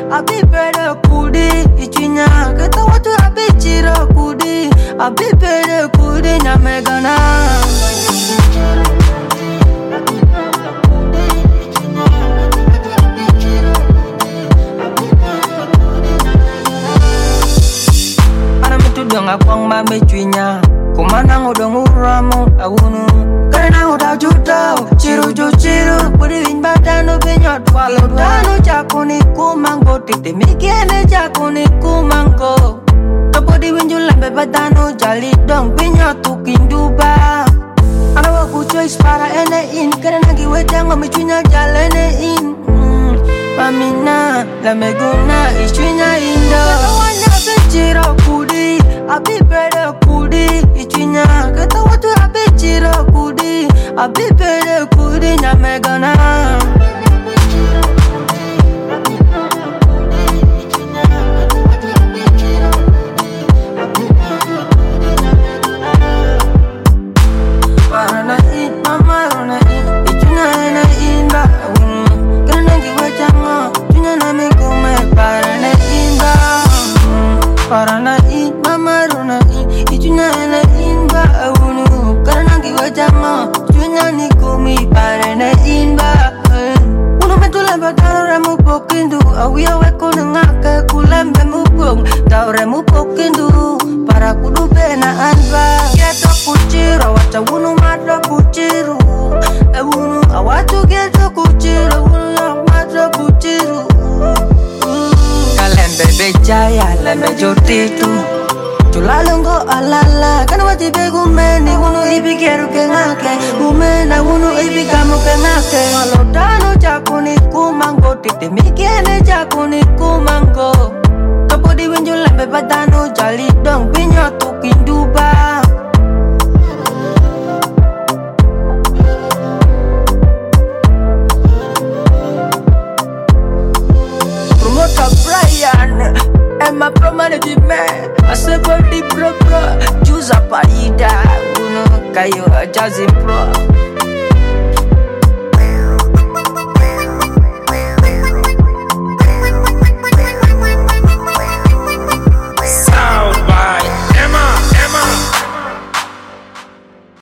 abi bere kudi ichinya keta watu abi chiro kudi abi bere kudi na megana ana mitudonga kwang mame chwinya kumana ngodong uramu awunu karena udah juta ciru ciru budi win badano benyot walau dano jakuni kumanggo titi mikene jakuni kumanggo topodi winjul lambe badano jali dong benyot tukin duba ana waku choice para ene in karena giwe jango michunya jalene in mamina la meguna ichunya indo wanya bechiro kudi abi bere kudi ichunya kata watu abi chiro kudi abi bere kudi na megana Parana it mama rona it ichunya na inba kana giwe jango chunya na megume parana inba Parana it mama rona it ichunya na inba awunu karena giwe jango chunya ni kumi parana inba uno metula badaro remu pokindu awia weko nengake kulembe mupung tau remu pokindu para kudu bena anba geto kuchiro wacha wunu madra kuchiru wunu awatu geto kuchiru wunu madra kuchiru kalembe bejaya lembe jotitu Chulalongo alala kana wati begumeni wunu ibi geru kengake umena wunu ibi kamu kengake malodano jakuni kumango titi mikene jakuni kumango topodi winjul lembe badano jali dong binyo tukin duba Promoter Brian Emma pro management Asepol di pro Juice Apaida Uno kayo Jazzy Pro